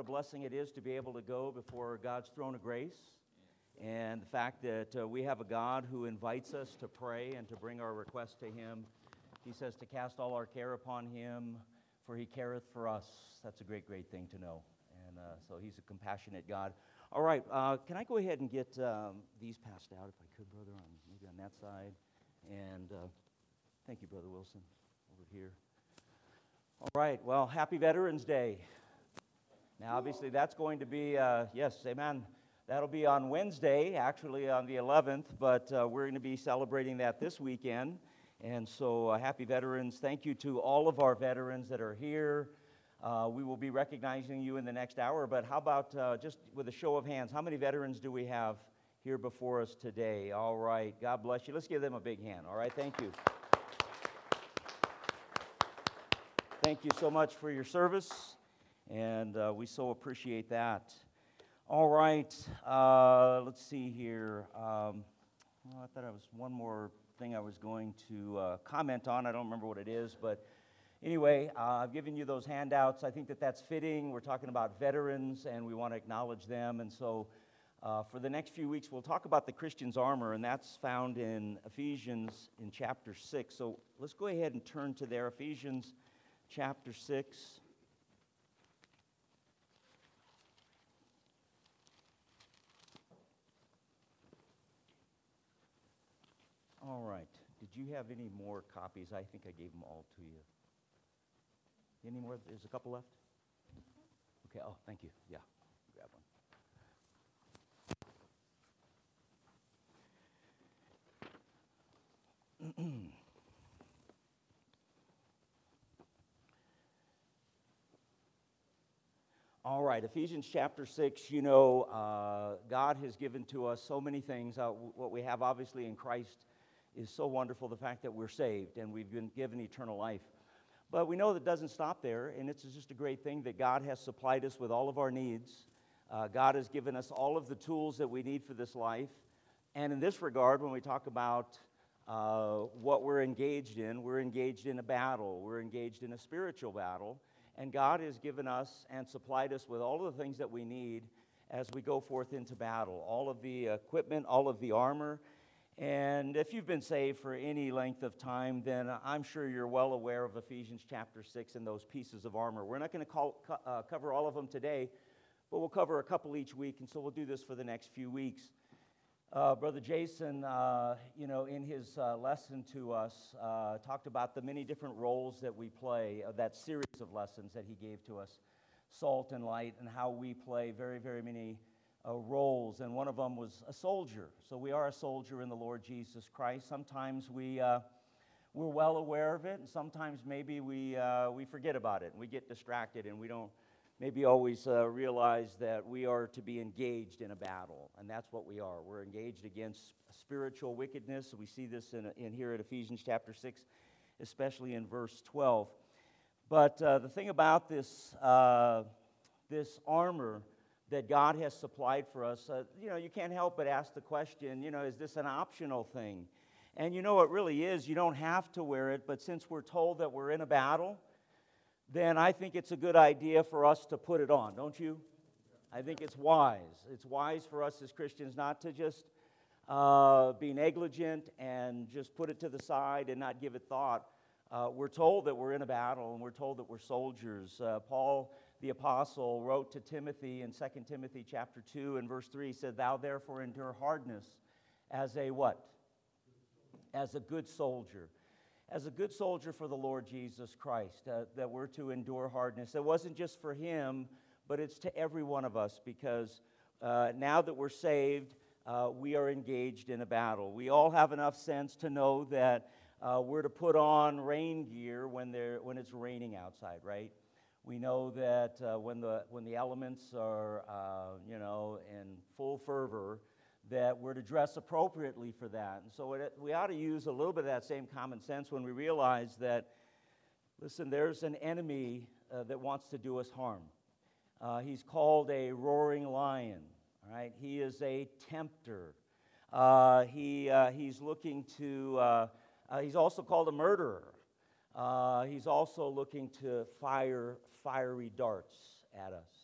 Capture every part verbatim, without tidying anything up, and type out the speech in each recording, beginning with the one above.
what a blessing it is to be able to go before God's throne of grace. And the fact that uh, we have a God who invites us to pray and to bring our requests to Him. He says to cast all our care upon Him, for He careth for us. That's a great, great thing to know. And uh, so He's a compassionate God. All right, uh, can I go ahead and get um, these passed out, if I could, brother, on maybe on that side. And uh, thank you, Brother Wilson, over here. All right, well, happy Veterans Day. Now, obviously, that's going to be, uh, yes, amen. That'll be on Wednesday, actually on the eleventh, but uh, we're going to be celebrating that this weekend. And so, uh, happy Veterans. Thank you to all of our veterans that are here. Uh, we will be recognizing you in the next hour, but how about uh, just with a show of hands, how many veterans do we have here before us today? All right, God bless you. Let's give them a big hand, all right? Thank you. Thank you so much for your service, and uh, we so appreciate that. All right, uh, let's see here. Um, well, I thought I was one more thing I was going to uh, comment on. I don't remember what it is, but anyway, uh, I've given you those handouts. I think that that's fitting. We're talking about veterans, and we want to acknowledge them. And so uh, for the next few weeks, we'll talk about the Christian's armor, and that's found in Ephesians in chapter six. So let's go ahead and turn to there, Ephesians chapter six. All right. Did you have any more copies? I think I gave them all to you. Any more? There's a couple left? Okay. Oh, thank you. Yeah. Grab one. All right, Ephesians chapter six, you know, uh, God has given to us so many things. Uh, w- what we have, obviously, in Christ is so wonderful, the fact that we're saved and we've been given eternal life. But we know that doesn't stop there, and it's just a great thing that God has supplied us with all of our needs. Uh, God has given us all of the tools that we need for this life. And in this regard, when we talk about uh, what we're engaged in, we're engaged in a battle. We're engaged in a spiritual battle. And God has given us and supplied us with all of the things that we need as we go forth into battle. All of the equipment, all of the armor. And if you've been saved for any length of time, then I'm sure you're well aware of Ephesians chapter six and those pieces of armor. We're not going to call, uh, cover all of them today, but we'll cover a couple each week, and so we'll do this for the next few weeks. Uh, Brother Jason, uh, you know, in his uh, lesson to us, uh, talked about the many different roles that we play, uh, that series of lessons that he gave to us, Salt and Light, and how we play very, very many uh, roles. And one of them was a soldier. So we are a soldier in the Lord Jesus Christ. Sometimes we, uh, we're well aware of it, and sometimes maybe we, uh, we forget about it, and we get distracted, and we don't maybe always uh, realize that we are to be engaged in a battle, and that's what we are. We're engaged against spiritual wickedness. We see this in, in here at Ephesians chapter six, especially in verse twelve. But uh, the thing about this, uh, this armor that God has supplied for us, uh, you know, you can't help but ask the question, you know, is this an optional thing? And you know, it really is. You don't have to wear it, but since we're told that we're in a battle, then I think it's a good idea for us to put it on, don't you? I think it's wise. It's wise for us as Christians not to just uh, be negligent and just put it to the side and not give it thought. Uh, we're told that we're in a battle, and we're told that we're soldiers. Uh, Paul, the apostle, wrote to Timothy in Second Timothy chapter two and verse three, he said, "Thou therefore endure hardness as a" what? As a good soldier. As a good soldier for the Lord Jesus Christ, uh, that we're to endure hardness. It wasn't just for him, but it's to every one of us, because uh, now that we're saved, uh, we are engaged in a battle. We all have enough sense to know that uh, we're to put on rain gear when, they're, when it's raining outside, right? We know that uh, when the when the elements are, uh, you know, in full fervor, that we're to dress appropriately for that. And so it, we ought to use a little bit of that same common sense when we realize that, listen, there's an enemy uh, that wants to do us harm. Uh, he's called a roaring lion, all right? He is a tempter. Uh, he uh, he's looking to, uh, uh, he's also called a murderer. Uh, he's also looking to fire fiery darts at us.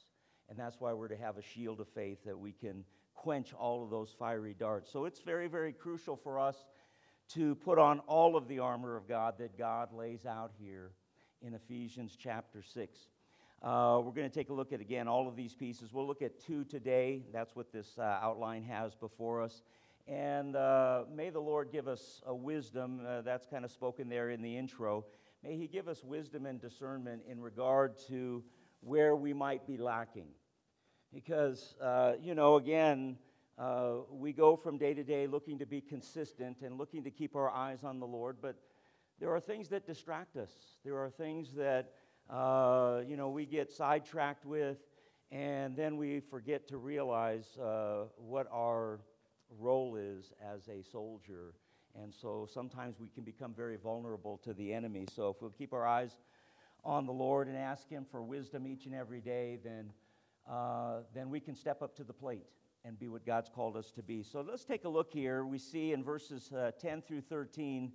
And that's why we're to have a shield of faith that we can quench all of those fiery darts. So it's very, very crucial for us to put on all of the armor of God that God lays out here in Ephesians chapter six. Uh, we're going to take a look at, again, all of these pieces. We'll look at two today. That's what this uh, outline has before us. And uh, may the Lord give us a wisdom. Uh, that's kind of spoken there in the intro. May He give us wisdom and discernment in regard to where we might be lacking. Because, uh, you know, again, uh, we go from day to day looking to be consistent and looking to keep our eyes on the Lord, but there are things that distract us. There are things that, uh, you know, we get sidetracked with, and then we forget to realize uh, what our role is as a soldier. And so sometimes we can become very vulnerable to the enemy. So if we'll keep our eyes on the Lord and ask Him for wisdom each and every day, then uh, then we can step up to the plate and be what God's called us to be. So let's take a look here. We see in verses uh, ten through thirteen,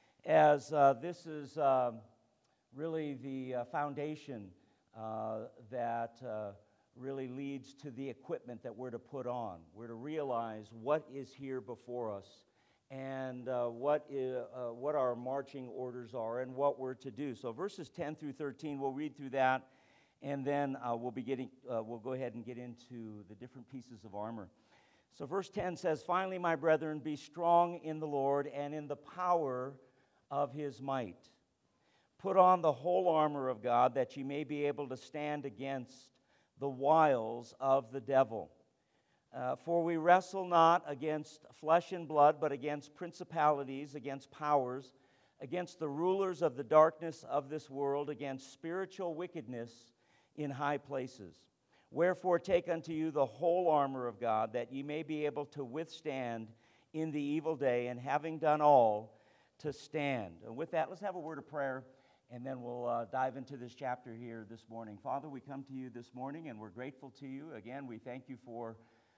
as uh, this is um, really the uh, foundation uh, that uh, really leads to the equipment that we're to put on. We're to realize what is here before us and uh, what, is, uh, what our marching orders are and what we're to do. So verses ten through thirteen, we'll read through that, and then uh, we'll be getting, uh, we'll go ahead and get into the different pieces of armor. So verse ten says, "Finally, my brethren, be strong in the Lord and in the power of His might. Put on the whole armor of God, that ye may be able to stand against the wiles of the devil. Uh, for we wrestle not against flesh and blood, but against principalities, against powers, against the rulers of the darkness of this world, against spiritual wickedness in high places. Wherefore take unto you the whole armor of God, that ye may be able to withstand in the evil day, and having done all, to stand." And with that, let's have a word of prayer, and then we'll uh, dive into this chapter here this morning. Father, we come to you this morning, and we're grateful to you. Again, we thank you for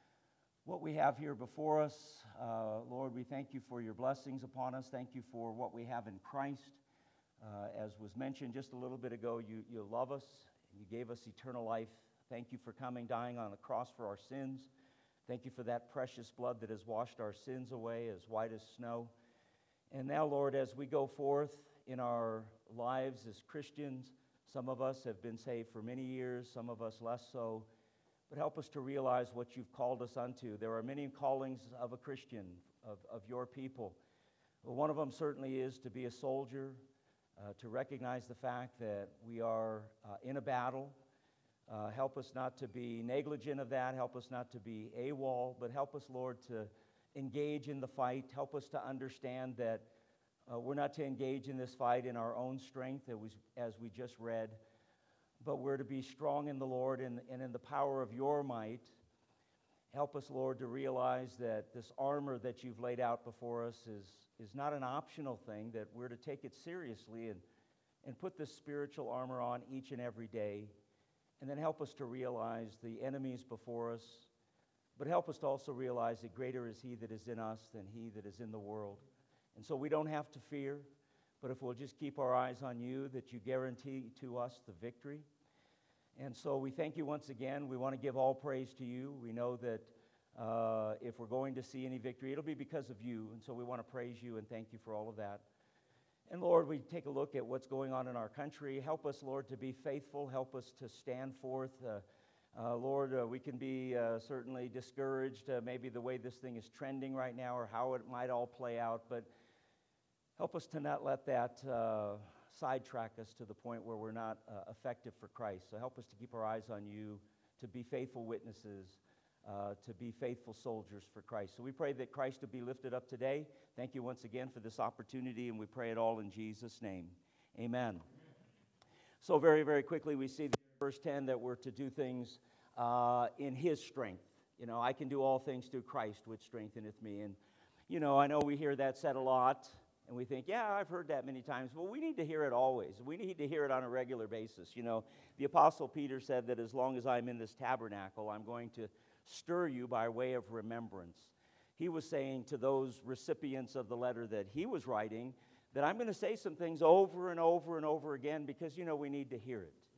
what we have here before us. Uh, Lord, we thank you for your blessings upon us. Thank you for what we have in Christ. Uh, as was mentioned just a little bit ago, you, you love us, and you gave us eternal life. Thank you for coming, dying on the cross for our sins. Thank you for that precious blood that has washed our sins away as white as snow. And now, Lord, as we go forth in our lives as Christians, some of us have been saved for many years, some of us less so, but help us to realize what you've called us unto. There are many callings of a Christian, of, of your people. Well, one of them certainly is to be a soldier, uh, to recognize the fact that we are uh, in a battle. Uh, help us not to be negligent of that. Help us not to be AWOL, but help us, Lord, to engage in the fight. Help us to understand that uh, we're not to engage in this fight in our own strength, as we, as we just read, but we're to be strong in the Lord and, and in the power of your might. Help us, Lord, to realize that this armor that you've laid out before us is, is not an optional thing, that we're to take it seriously and, and put this spiritual armor on each and every day. And then help us to realize the enemies before us, but help us to also realize that greater is He that is in us than he that is in the world. And so we don't have to fear, but if we'll just keep our eyes on you, that you guarantee to us the victory. And so we thank you once again. We want to give all praise to you. We know that uh, if we're going to see any victory, it'll be because of you. And so we want to praise you and thank you for all of that. And Lord, we take a look at what's going on in our country. Help us, Lord, to be faithful. Help us to stand forth. Uh, uh, Lord, uh, we can be uh, certainly discouraged, uh, maybe the way this thing is trending right now or how it might all play out. But help us to not let that uh, sidetrack us to the point where we're not uh, effective for Christ. So help us to keep our eyes on you, to be faithful witnesses, Uh, to be faithful soldiers for Christ. So we pray that Christ will be lifted up today. Thank you once again for this opportunity, and we pray it all in Jesus' name. Amen. So very, very quickly, we see in verse ten that we're to do things uh, in His strength. You know, I can do all things through Christ, which strengtheneth me. And, you know, I know we hear that said a lot, and we think, yeah, I've heard that many times. Well, we need to hear it always. We need to hear it on a regular basis. You know, the Apostle Peter said that as long as I'm in this tabernacle, I'm going to stir you by way of remembrance. He was saying to those recipients of the letter that he was writing that I'm going to say some things over and over and over again because, you know, we need to hear it.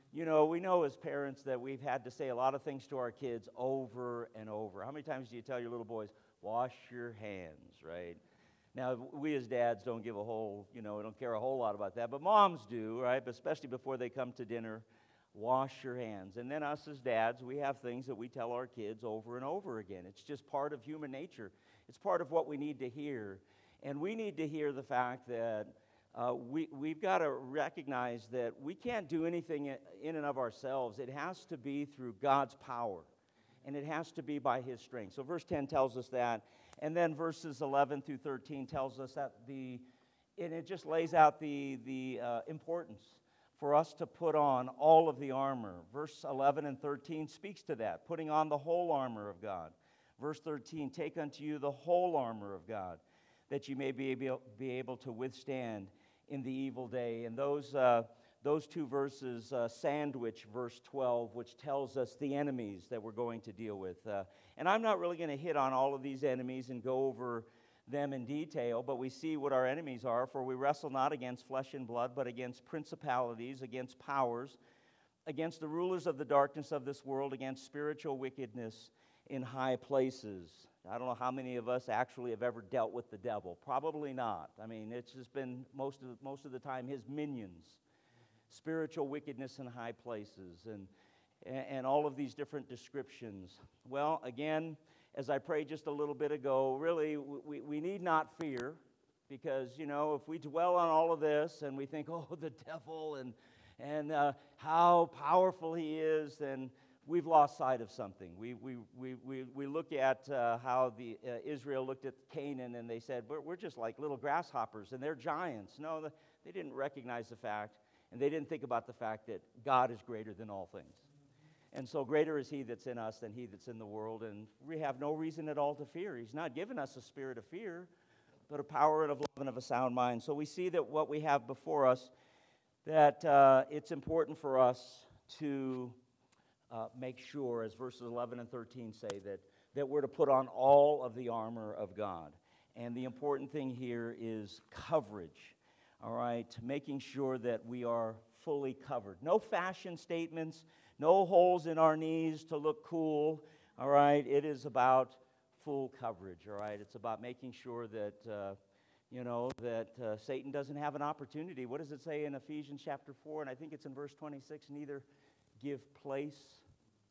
You know, we know as parents that we've had to say a lot of things to our kids over and over. How many times do you tell your little boys, wash your hands, right? Now, we as dads don't give a whole, you know, we don't care a whole lot about that, but moms do, right? But especially before they come to dinner, wash your hands. And then us as dads, we have things that we tell our kids over and over again. It's just part of human nature. It's part of what we need to hear. And we need to hear the fact that Uh, we, we've got to recognize that we can't do anything in and of ourselves. It has to be through God's power, and it has to be by His strength. So verse ten tells us that, and then verses eleven through thirteen tells us that the, and it just lays out the, the uh, importance for us to put on all of the armor. Verse eleven and thirteen speaks to that, putting on the whole armor of God. Verse thirteen, take unto you the whole armor of God, that you may be able, be able to withstand in the evil day. And those uh, those two verses uh, sandwich verse twelve, which tells us the enemies that we're going to deal with. Uh, and I'm not really going to hit on all of these enemies and go over them in detail, but we see what our enemies are. For we wrestle not against flesh and blood, but against principalities, against powers, against the rulers of the darkness of this world, against spiritual wickedness in high places. I don't know how many of us actually have ever dealt with the devil. Probably not. I mean, it's just been most of the, most of the time his minions. Spiritual wickedness in high places and, and all of these different descriptions. Well, again, as I prayed just a little bit ago, really we, we need not fear, because, you know, if we dwell on all of this and we think, oh, the devil and, and uh, how powerful he is, then we've lost sight of something. We we we we, we look at uh, how the uh, Israel looked at Canaan, and they said, we're, we're just like little grasshoppers, and they're giants. No, the, they didn't recognize the fact, and they didn't think about the fact that God is greater than all things. And so greater is He that's in us than he that's in the world, and we have no reason at all to fear. He's not given us a spirit of fear, but a power and of love and of a sound mind. So we see that what we have before us, that uh, it's important for us to Uh, make sure, as verses eleven and thirteen say, that, that we're to put on all of the armor of God. And the important thing here is coverage, all right, making sure that we are fully covered. No fashion statements, no holes in our knees to look cool, all right. It is about full coverage, all right. It's about making sure that, uh, you know, that uh, Satan doesn't have an opportunity. What does it say in Ephesians chapter four? And I think it's in verse twenty-six, neither give place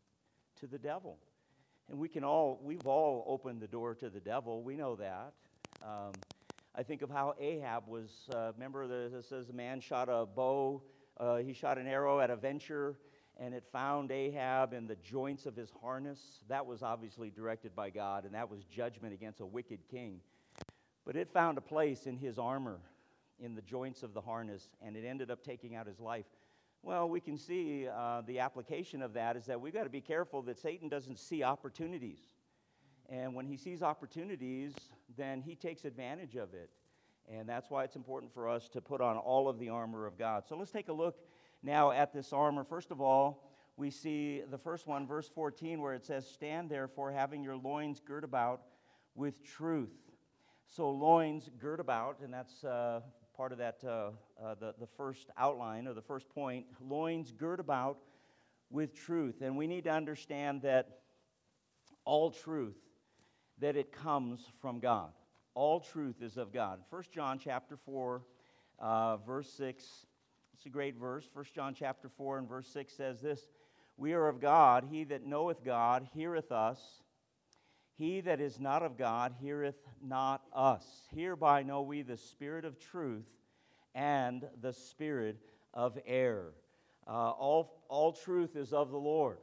to the devil. And we can all, we've all opened the door to the devil. We know that. Um, I think of how Ahab was, uh, remember the, it says a man shot a bow, uh, he shot an arrow at a venture, and it found Ahab in the joints of his harness. That was obviously directed by God, and that was judgment against a wicked king. But it found a place in his armor, in the joints of the harness, and it ended up taking out his life. Well, we can see uh, the application of that is that we've got to be careful that Satan doesn't see opportunities. And when he sees opportunities, then he takes advantage of it. And that's why it's important for us to put on all of the armor of God. So let's take a look now at this armor. First of all, we see the first one, verse fourteen, where it says, stand therefore, having your loins girt about with truth. So loins girt about, and that's uh, part of that, uh, uh, the, the first outline, or the first point, loins girt about with truth. And we need to understand that all truth, that it comes from God. All truth is of God. First John chapter four, uh, verse six, it's a great verse. First John chapter four and verse six says this, we are of God, he that knoweth God heareth us. He that is not of God heareth not us. Hereby know we the spirit of truth and the spirit of error. Uh, all, all truth is of the Lord.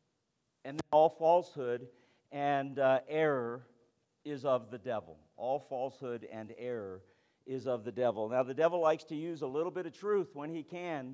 And all falsehood and uh, error is of the devil. All falsehood and error is of the devil. Now, the devil likes to use a little bit of truth when he can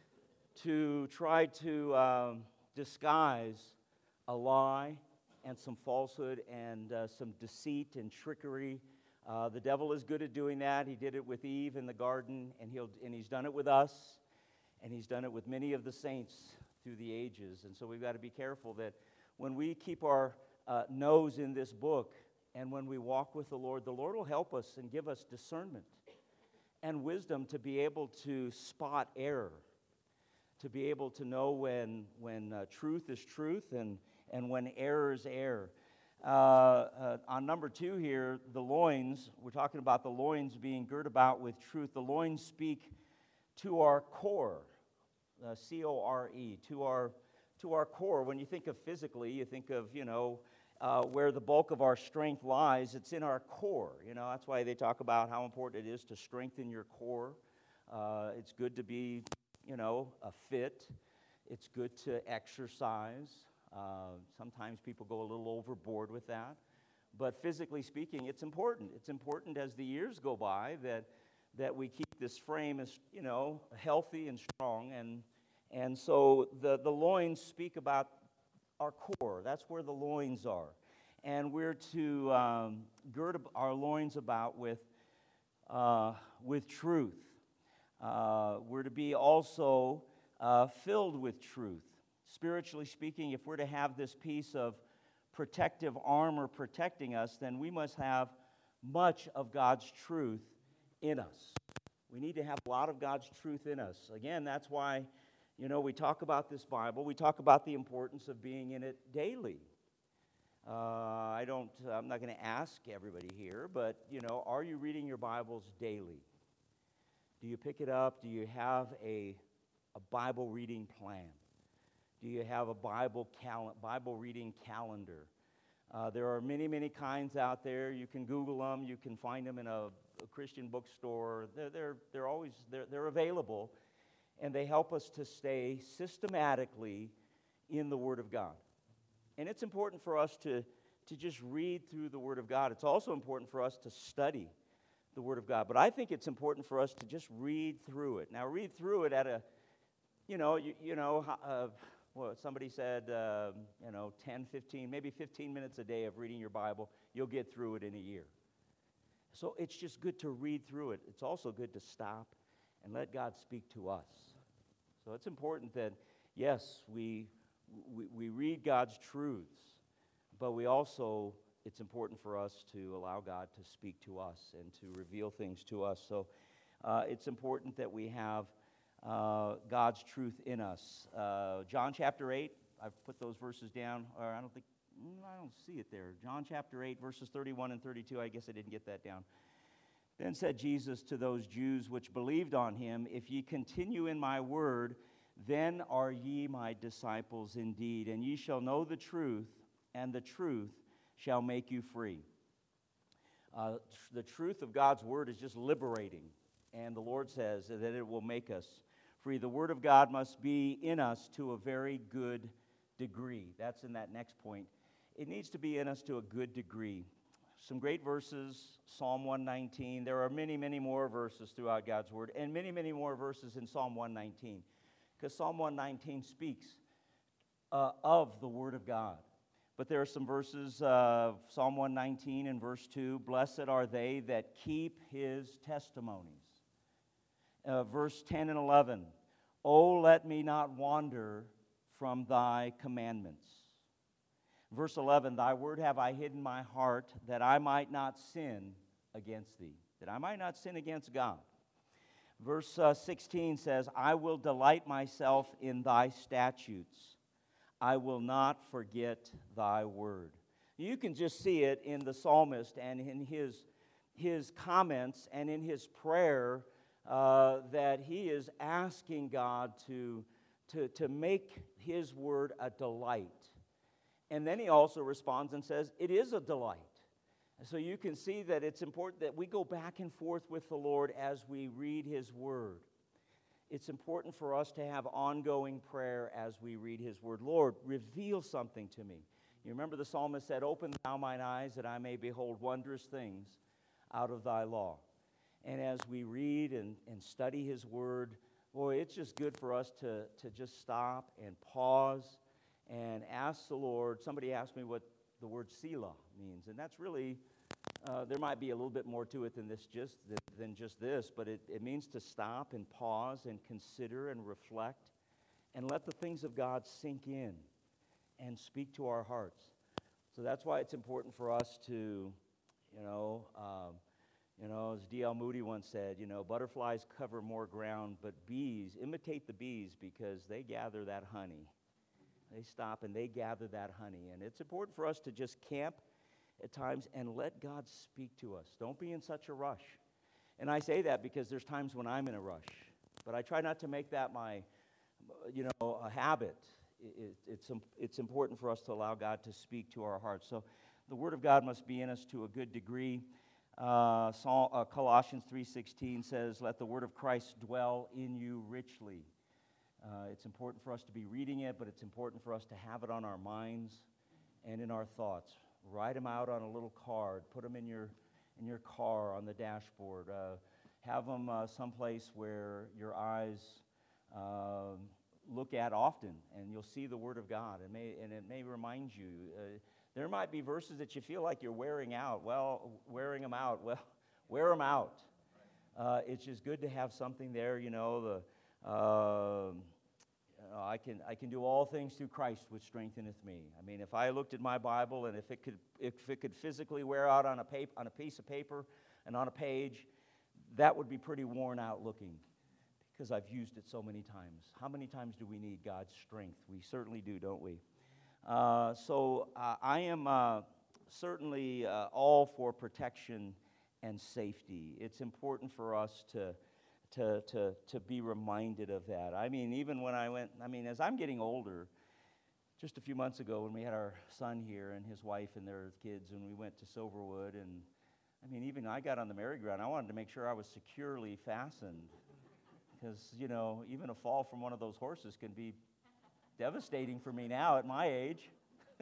to try to um, disguise a lie and some falsehood and uh, some deceit and trickery. Uh, the devil is good at doing that. He did it with Eve in the garden, and he'll and he's done it with us, and he's done it with many of the saints through the ages. And so we've got to be careful that when we keep our uh, nose in this book, and when we walk with the Lord, the Lord will help us and give us discernment and wisdom to be able to spot error. to be able to know when, when uh, truth is truth and, and when error is error. Uh, uh, on number two here, the loins, we're talking about the loins being girt about with truth. The loins speak to our core, uh, C O R E, to our, to our core. When you think of physically, you think of, you know, uh, where the bulk of our strength lies. It's in our core. You know, that's why they talk about how important it is to strengthen your core. Uh, it's good to be, you know, a fit. It's good to exercise. Uh, sometimes people go a little overboard with that. But physically speaking, it's important. It's important as the years go by that that we keep this frame as, you know, healthy and strong. And and so the, the loins speak about our core. That's where the loins are. And we're to um, gird our loins about with, uh, with truth. Uh, we're to be also uh, filled with truth. Spiritually speaking, if we're to have this piece of protective armor protecting us, then we must have much of God's truth in us. We need to have a lot of God's truth in us. Again, that's why, you know, we talk about this Bible. We talk about the importance of being in it daily. Uh, I don't, I'm not going to ask everybody here, but, you know, are you reading your Bibles daily? Do you pick it up? Do you have a, a Bible reading plan? Do you have a Bible cal- Bible reading calendar? Uh, there are many, many kinds out there. You can Google them. You can find them in a, a Christian bookstore. They're, they're, they're always they're, they're available, and they help us to stay systematically in the Word of God. And it's important for us to, to just read through the Word of God. It's also important for us to study the Word of God. But I think it's important for us to just read through it. Now, read through it at a, you know, you, you know, uh, well, somebody said, uh, you know, ten, fifteen, maybe fifteen minutes a day of reading your Bible, you'll get through it in a year. So it's just good to read through it. It's also good to stop and let God speak to us. So it's important that, yes, we we, we read God's truths, but we also, it's important for us to allow God to speak to us and to reveal things to us. So uh, it's important that we have Uh, God's truth in us. Uh, John chapter eight, I've put those verses down, or I don't think, I don't see it there. John chapter eight, verses thirty-one and thirty-two, I guess I didn't get that down. Then said Jesus to those Jews which believed on him, if ye continue in my word, then are ye my disciples indeed, and ye shall know the truth, and the truth shall make you free. Uh, the truth of God's word is just liberating, and the Lord says that it will make us free. The Word of God must be in us to a very good degree. That's in that next point. It needs to be in us to a good degree. Some great verses, Psalm one nineteen. There are many, many more verses throughout God's Word, and many, many more verses in Psalm one nineteen, because Psalm one nineteen speaks uh, of the Word of God. But there are some verses, uh, Psalm one nineteen and verse two, blessed are they that keep his testimonies. Uh, verse ten and eleven, oh, let me not wander from thy commandments. Verse eleven, thy word have I hid in my heart, that I might not sin against thee, that I might not sin against God. Verse uh, sixteen says, I will delight myself in thy statutes. I will not forget thy word. You can just see it in the psalmist and in his, his comments and in his prayer, Uh, that he is asking God to, to, to make his word a delight. And then he also responds and says, it is a delight. So you can see that it's important that we go back and forth with the Lord as we read his word. It's important for us to have ongoing prayer as we read his word. Lord, reveal something to me. You remember the psalmist said, open thou mine eyes that I may behold wondrous things out of thy law. And as we read and, and study his word, boy, it's just good for us to, to just stop and pause and ask the Lord. Somebody asked me what the word Selah means, and that's really, uh, there might be a little bit more to it than this, just than just this, but it, it means to stop and pause and consider and reflect and let the things of God sink in and speak to our hearts. So that's why it's important for us to, you know, um, You know, as D L Moody once said, you know, butterflies cover more ground, but bees, imitate the bees because they gather that honey. They stop and they gather that honey. And it's important for us to just camp at times and let God speak to us. Don't be in such a rush. And I say that because there's times when I'm in a rush. But I try not to make that my, you know, a habit. It, it's, it's important for us to allow God to speak to our hearts. So the Word of God must be in us to a good degree. Uh, Psalm, uh, Colossians three sixteen says, let the word of Christ dwell in you richly. Uh, it's important for us to be reading it, but it's important for us to have it on our minds and in our thoughts. Write them out on a little card. Put them in your in your car on the dashboard. Uh, have them uh, someplace where your eyes uh, look at often, and you'll see the Word of God. It may, and it may remind you. Uh, There might be verses that you feel like you're wearing out. Well, wearing them out. Well, wear them out. Uh, it's just good to have something there. You know, the uh, you know, I can I can do all things through Christ, which strengtheneth me. I mean, if I looked at my Bible and if it could if it could physically wear out on a paper on a piece of paper and on a page, that would be pretty worn out looking, because I've used it so many times. How many times do we need God's strength? We certainly do, don't we? Uh, so uh, I am uh, certainly uh, all for protection and safety. It's important for us to, to to to be reminded of that. I mean, even when I went, I mean, as I'm getting older, just a few months ago when we had our son here and his wife and their kids, and we went to Silverwood, and I mean, even I got on the merry-go-round. I wanted to make sure I was securely fastened, because, you know, even a fall from one of those horses can be devastating for me now at my age.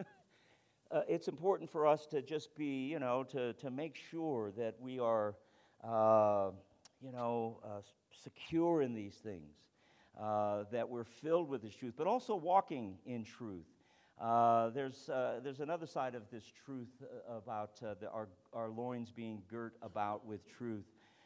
uh, it's important for us to just be, you know, to, to make sure that we are, uh, you know, uh, secure in these things, uh, that we're filled with this truth, but also walking in truth. Uh, there's uh, there's another side of this truth uh, about uh, the, our, our loins being girt about with truth.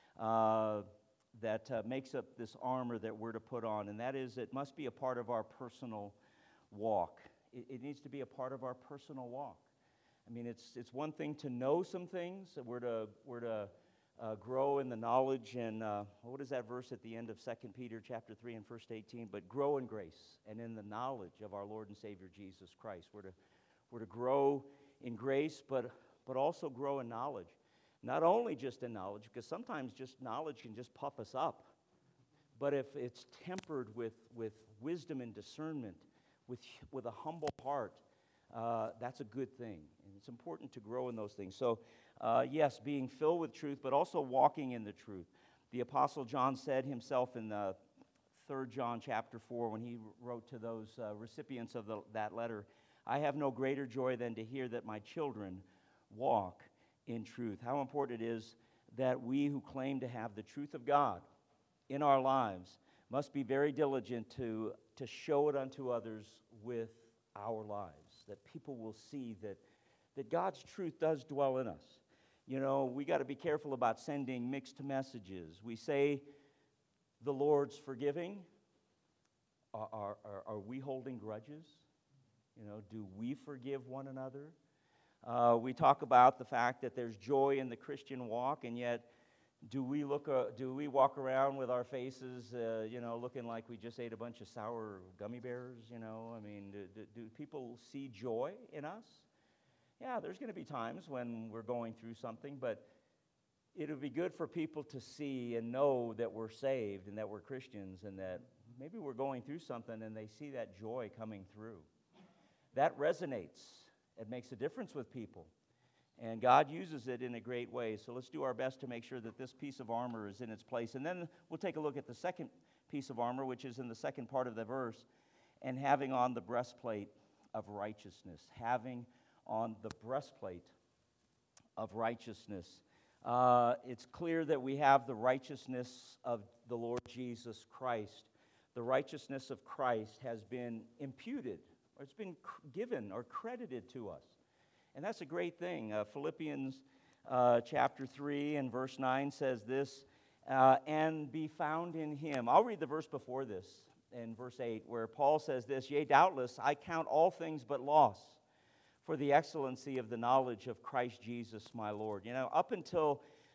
Uh, that uh, makes up this armor that we're to put on, and that is it must be a part of our personal walk. It, it needs to be a part of our personal walk. I mean, it's it's one thing to know some things. We're to we're to uh, grow in the knowledge, and uh, what is that verse at the end of Second Peter chapter three and verse eighteen? But grow in grace and in the knowledge of our Lord and Savior Jesus Christ. We're to we're to grow in grace, but but also grow in knowledge. Not only just in knowledge, because sometimes just knowledge can just puff us up, but if it's tempered with, with wisdom and discernment, with, with a humble heart, uh, that's a good thing. And it's important to grow in those things. So, uh, yes, being filled with truth, but also walking in the truth. The Apostle John said himself in the Third John chapter four, when he wrote to those uh, recipients of the, that letter, I have no greater joy than to hear that my children walk in truth. How important it is that we who claim to have the truth of God in our lives must be very diligent to, to show it unto others with our lives, that people will see that, that God's truth does dwell in us. You know, we got to be careful about sending mixed messages. We say the Lord's forgiving. Are, are, are, are we holding grudges? You know, do we forgive one another? Uh, we talk about the fact that there's joy in the Christian walk, and yet do we look? Uh, do we walk around with our faces, uh, you know, looking like we just ate a bunch of sour gummy bears? You know, I mean, do, do, do people see joy in us? Yeah, there's going to be times when we're going through something, but it would be good for people to see and know that we're saved and that we're Christians, and that maybe we're going through something and they see that joy coming through. That resonates. It makes a difference with people. And God uses it in a great way. So let's do our best to make sure that this piece of armor is in its place. And then we'll take a look at the second piece of armor, which is in the second part of the verse, and having on the breastplate of righteousness. Having on the breastplate of righteousness. Uh, it's clear that we have the righteousness of the Lord Jesus Christ. The righteousness of Christ has been imputed, or it's been given or credited to us. And that's a great thing. Uh, Philippians uh, chapter three and verse nine says this, uh, and be found in him. I'll read the verse before this, in verse eight, where Paul says this, yea, doubtless, I count all things but loss for the excellency of the knowledge of Christ Jesus my Lord. You know, up until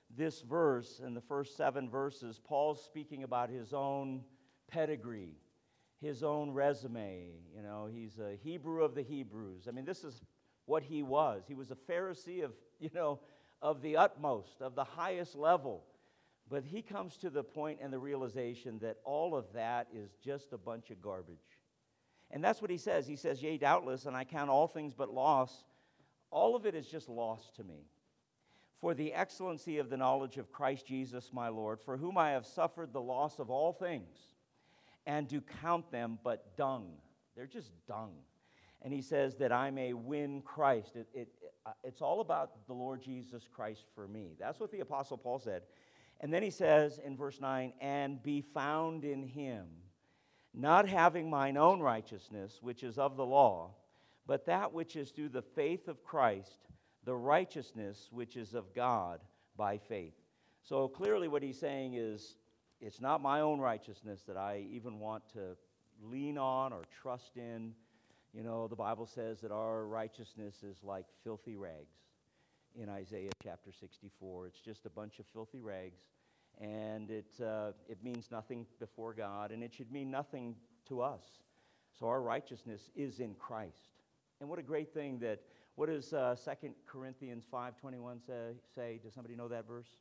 this verse, in the first seven verses, Paul's speaking about his own pedigree, his own resume. You know, he's a Hebrew of the Hebrews. I mean, this is what he was. He was a Pharisee of, you know, of the utmost, of the highest level. But he comes to the point and the realization that all of that is just a bunch of garbage. And that's what he says. He says, yea, doubtless, and I count all things but loss. All of it is just loss to me. For the excellency of the knowledge of Christ Jesus my Lord, for whom I have suffered the loss of all things, and do count them but dung. They're just dung. And he says that I may win Christ. It, it, it's all about the Lord Jesus Christ for me. That's what the Apostle Paul said. And then he says in verse nine, and be found in him, not having mine own righteousness, which is of the law, but that which is through the faith of Christ, the righteousness which is of God by faith. So clearly what he's saying is, it's not my own righteousness that I even want to lean on or trust in. You know, the Bible says that our righteousness is like filthy rags in Isaiah chapter sixty-four. It's just a bunch of filthy rags, and it, uh, it means nothing before God, and it should mean nothing to us. So our righteousness is in Christ. And what a great thing that, what does uh, Second Corinthians five twenty-one say, say? Does somebody know that verse?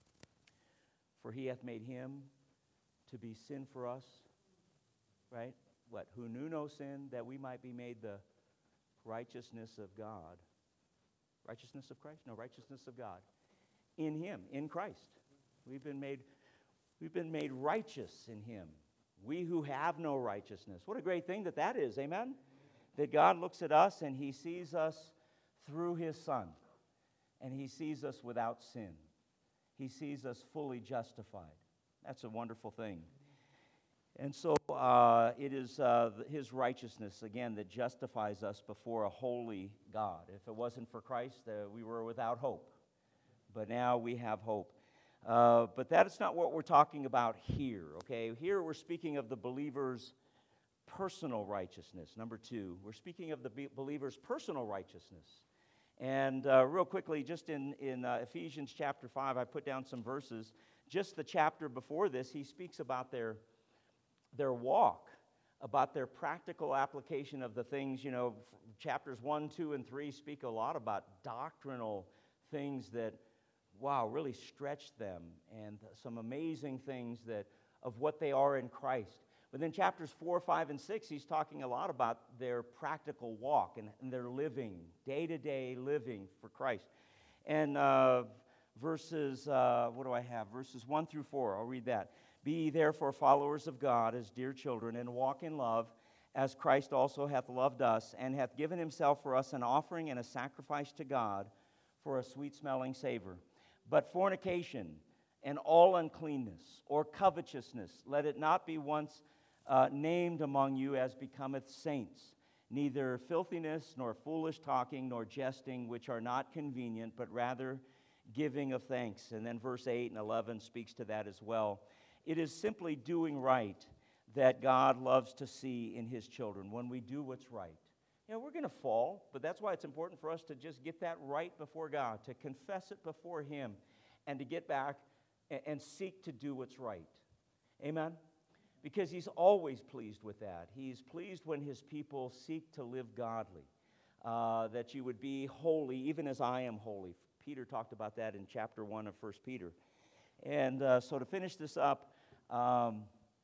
For he hath made him to be sin for us, right? What? Who knew no sin, that we might be made the righteousness of God. Righteousness of Christ? No, righteousness of God. In him, in Christ. We've been made, we've been made righteous in him. We who have no righteousness. What a great thing that that is, amen? That God looks at us and he sees us through his Son. And he sees us without sin. He sees us fully justified. That's a wonderful thing. And so uh, it is uh, his righteousness, again, that justifies us before a holy God. If it wasn't for Christ, uh, we were without hope. But now we have hope. Uh, but that is not what we're talking about here, okay? Here we're speaking of the believer's personal righteousness. Number two, we're speaking of the be- believer's personal righteousness. And uh, real quickly, just in, in uh, Ephesians chapter five, I put down some verses. Just the chapter before this, he speaks about their, their walk, about their practical application of the things. You know, chapters one, two, and three speak a lot about doctrinal things that, wow, really stretch them, and some amazing things that of what they are in Christ. But then chapters four, five, and six, he's talking a lot about their practical walk and, and their living, day-to-day living for Christ. And uh, verses, uh, what do I have? Verses one through four, I'll read that. Be ye therefore followers of God as dear children, and walk in love, as Christ also hath loved us, and hath given himself for us an offering and a sacrifice to God for a sweet-smelling savor. But fornication and all uncleanness or covetousness, let it not be once Uh, named among you as becometh saints, neither filthiness, nor foolish talking, nor jesting, which are not convenient, but rather giving of thanks. And then verse eight and eleven speaks to that as well. It is simply doing right that God loves to see in his children, when we do what's right. You know, we're going to fall, but that's why it's important for us to just get that right before God, to confess it before him, and to get back and, and seek to do what's right. Amen? Because he's always pleased with that. He's pleased when his people seek to live godly, uh, that you would be holy, even as I am holy. Peter talked about that in chapter one of First Peter. And uh, so to finish this up, um,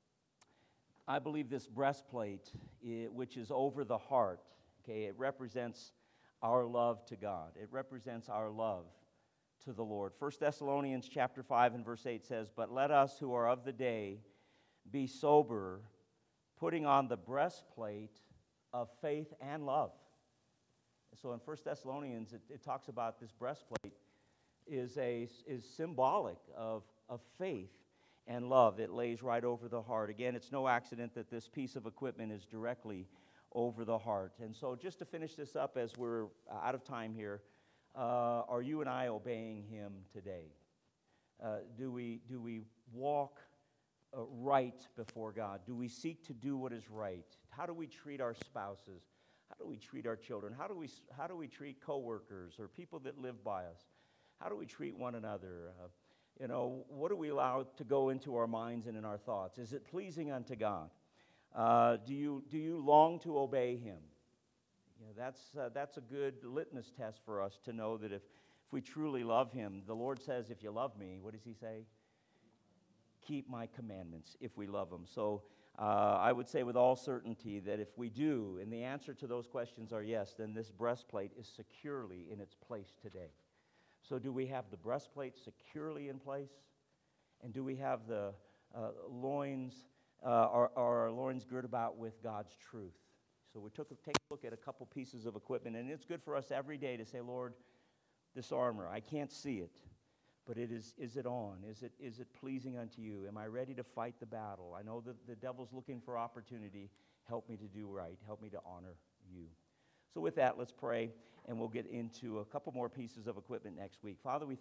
I believe this breastplate, it, which is over the heart, okay, it represents our love to God. It represents our love to the Lord. First Thessalonians chapter five and verse eight says, but let us who are of the day be sober, putting on the breastplate of faith and love. So in First Thessalonians, it, it talks about this breastplate is a is symbolic of, of faith and love. It lays right over the heart. Again, it's no accident that this piece of equipment is directly over the heart. And so just to finish this up as we're out of time here, uh, are you and I obeying him today? Uh, do we do we walk Uh, right before God? Do we seek to do what is right? How do we treat our spouses? How do we treat our children? How do we how do we treat coworkers or people that live by us? How do we treat one another? Uh, You know, what do we allow to go into our minds and in our thoughts? Is it pleasing unto God? Uh, do you do you long to obey Him? You know, that's uh, that's a good litmus test for us to know that if if we truly love Him, the Lord says, "If you love Me," what does He say? Keep My commandments. If we love Him, so uh, I would say with all certainty that if we do, and the answer to those questions are yes, then this breastplate is securely in its place today. So, do we have the breastplate securely in place, and do we have the uh, loins? Uh, are, are our loins girt about with God's truth? So we took a, take a look at a couple pieces of equipment, and it's good for us every day to say, Lord, this armor, I can't see it, but it is, is it on? Is it, is it pleasing unto you? Am I ready to fight the battle? I know that the devil's looking for opportunity. Help me to do right. Help me to honor you. So with that, let's pray, and we'll get into a couple more pieces of equipment next week. Father, we